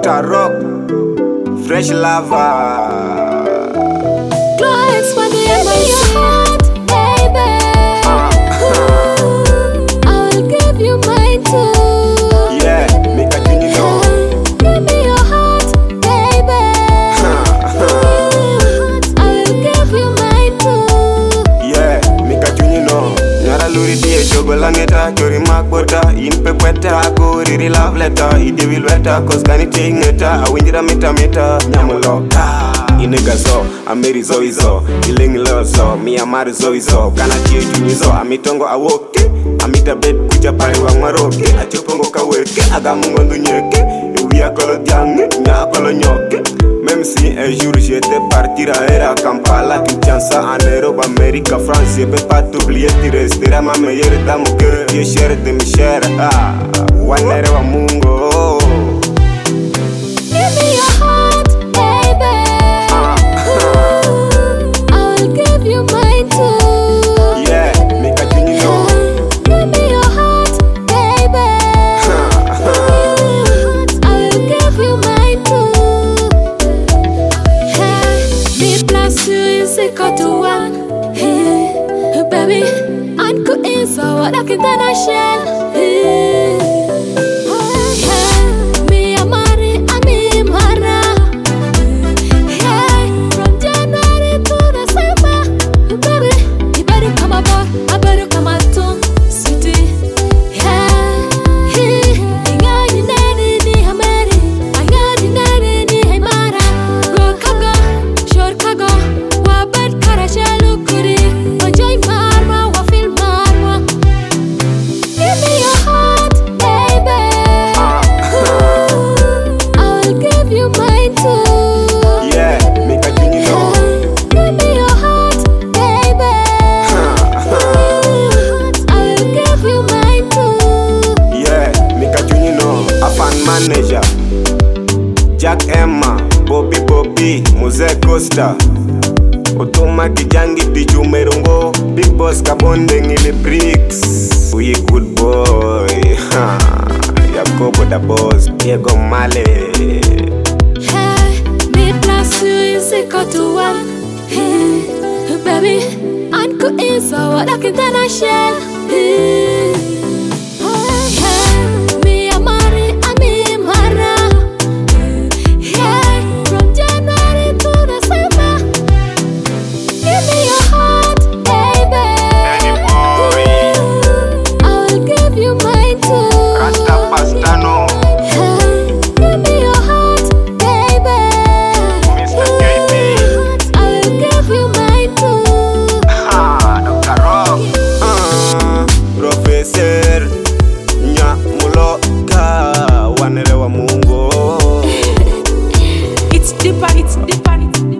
Dr. Rock, Fresh Lava. Clients when they in your heart, baby. I will give you mine too. Yeah, make a tune you know. Give me your heart, baby. I will give you mine too. Yeah, make a tune you know. Nyara luri die jogolangeta, chori makbota, inpekweta, go riri love letter, idevil weta, cause gani tingeta, awinjira mita, nyamuloka. Inegazo, ameri izo, ilingi lozo, mi amari izo, kana tie junizo, amitongo awoke, amita bed kuja pari wa maroke, achopongo kaweke, agamungo ndunyeke, uya kolo diange, nya kolo nyoke. Même si un jour j'étais partir à Kampala, Kinshasa, en Europe, Amérique, France, je peux pas t'oublier, tu resteras ma meilleure dame au cœur, tu es chère de mes chères, wanere wa mungo. Give me your heart, baby. I will give you mine too. Yeah, make a tune you know. Give me your heart, baby. I will give you mine too. Hey, me plus you is equal to one. Hey, baby, anku is what I can share. Me amari, ami mara. Hey, from January to December, baby, you better come aboard, I better come out too, sweetie. Ingani nani ni hamari, ingani nani ni haimara. Go kago, short kago, wabad karashalu kuri, enjoy marwa, wafil marwa. Give me your heart, baby. I will give you mine too. Yeah, make a tune you know. Give me your heart, baby. I will give you mine too. Yeah, make a tune you know. A fan manager, Jack Emma, Bobby, Mose Costa, Otoma Kijangi Pichumerongo, Big Boss Kabonde ngili bricks. We good boy, Yakobo the boss, Diego Male. Hey, me plus you is equal to one. Hey, baby, anku is what I can share. Me amari, ami mara. Hey, from January to December. Give me your heart, baby. I will give you mine too. Pastano, Give me your heart, baby. Mr. JP. I will give you mine too. Dr. Rock, Professor Nyamuloka, wanere wa mungo. It's deeper, it's deeper, it's deeper.